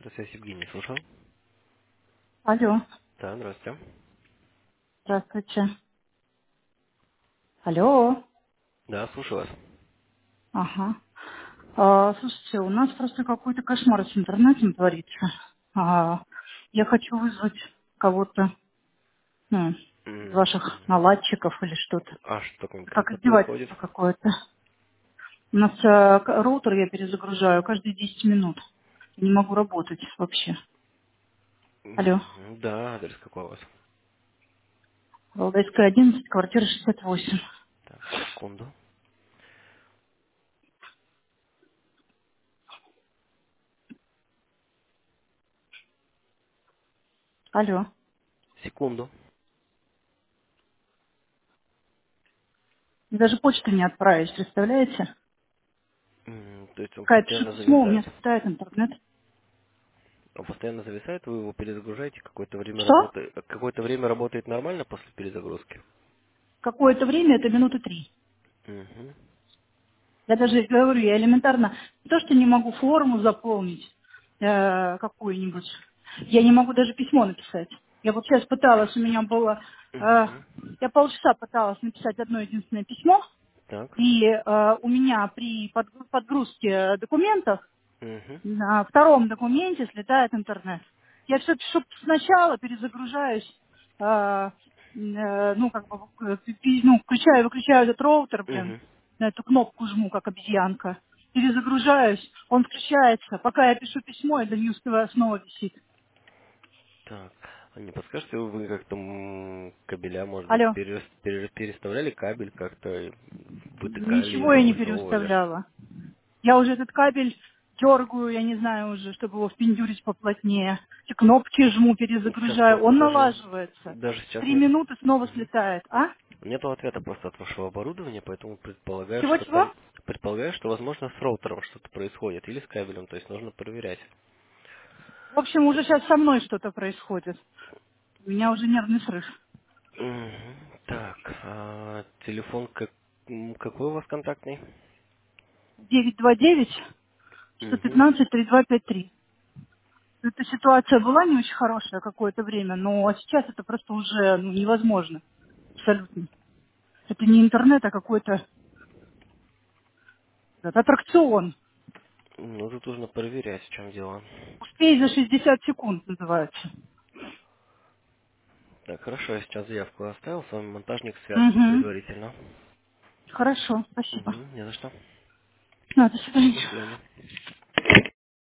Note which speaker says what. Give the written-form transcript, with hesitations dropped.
Speaker 1: Центр связи Евгений, слушал?
Speaker 2: Алло,
Speaker 1: Да, здравствуйте.
Speaker 2: здравствуйте. Алло.
Speaker 1: Да, слушаю вас.
Speaker 2: Ага. Слушайте, у нас просто какой-то кошмар с интернетом творится. Я хочу вызвать кого-то, ну, из ваших
Speaker 1: М,
Speaker 2: наладчиков или что-то.
Speaker 1: А что
Speaker 2: Как
Speaker 1: конкретно происходит?
Speaker 2: издевательство какое-то. У нас роутер я перезагружаю каждые 10 минут. Я не могу работать вообще. Алло.
Speaker 1: Да, адрес какой у вас?
Speaker 2: Валдайская, 11, квартира 68.
Speaker 1: Так, секунду.
Speaker 2: Алло.
Speaker 1: Секунду.
Speaker 2: Мне даже почту не отправить, представляете?
Speaker 1: То есть он
Speaker 2: Пока я пишу
Speaker 1: постоянно
Speaker 2: письмо, у меня
Speaker 1: зависает?
Speaker 2: слетает интернет.
Speaker 1: Он постоянно зависает, вы его перезагружаете,
Speaker 2: Что?
Speaker 1: какое-то время работает нормально после перезагрузки?
Speaker 2: Какое-то время, это минуты 3.
Speaker 1: Угу.
Speaker 2: Я даже говорю, я элементарно не то, что не могу форму заполнить какую-нибудь, я не могу даже письмо написать. Я вот сейчас пыталась, у меня было, э,
Speaker 1: Угу.
Speaker 2: я полчаса пыталась написать одно единственное письмо,
Speaker 1: Так.
Speaker 2: и у меня при подгрузке документов
Speaker 1: Угу.
Speaker 2: на втором документе слетает интернет. Я все пишу сначала, перезагружаюсь, ну, как бы, ну, включаю, выключаю этот роутер, блин,
Speaker 1: Угу.
Speaker 2: на эту кнопку жму, как обезьянка. Перезагружаюсь, он включается. Пока я пишу письмо, это не успеваю, снова висит.
Speaker 1: Так. А не подскажете, вы как-то кабеля, может быть,
Speaker 2: Алло,
Speaker 1: переставляли кабель, как-то вытыкали
Speaker 2: ничего
Speaker 1: его,
Speaker 2: я не
Speaker 1: высовывали?
Speaker 2: переставляла. Я уже этот кабель дергаю, я не знаю уже, чтобы его впендюрить поплотнее. Эти кнопки жму,
Speaker 1: Сейчас
Speaker 2: перезагружаю.
Speaker 1: просто
Speaker 2: Он налаживается.
Speaker 1: даже сейчас
Speaker 2: 3 минуты снова слетает. А?
Speaker 1: нету ответа просто от вашего оборудования, поэтому
Speaker 2: Чего-чего?
Speaker 1: предполагаю, что возможно с роутером что-то происходит или с кабелем, то есть нужно проверять.
Speaker 2: В общем, уже сейчас со мной что-то происходит. У меня уже нервный срыв.
Speaker 1: Мгм. Так, телефон какой у вас контактный?
Speaker 2: 929
Speaker 1: Угу.
Speaker 2: 115 3253. Эта ситуация была не очень хорошая какое-то время, но сейчас это просто уже невозможно. Абсолютно. Это не интернет, а какой-то аттракцион.
Speaker 1: Ну, тут нужно проверять, в чем дело.
Speaker 2: Успей за 60 секунд называется.
Speaker 1: Так, хорошо, я сейчас заявку оставил, с вами монтажник свяжется
Speaker 2: Угу.
Speaker 1: предварительно.
Speaker 2: Хорошо, спасибо.
Speaker 1: Угу, не за что.
Speaker 2: На, до
Speaker 1: До
Speaker 2: свидания.
Speaker 1: свидания.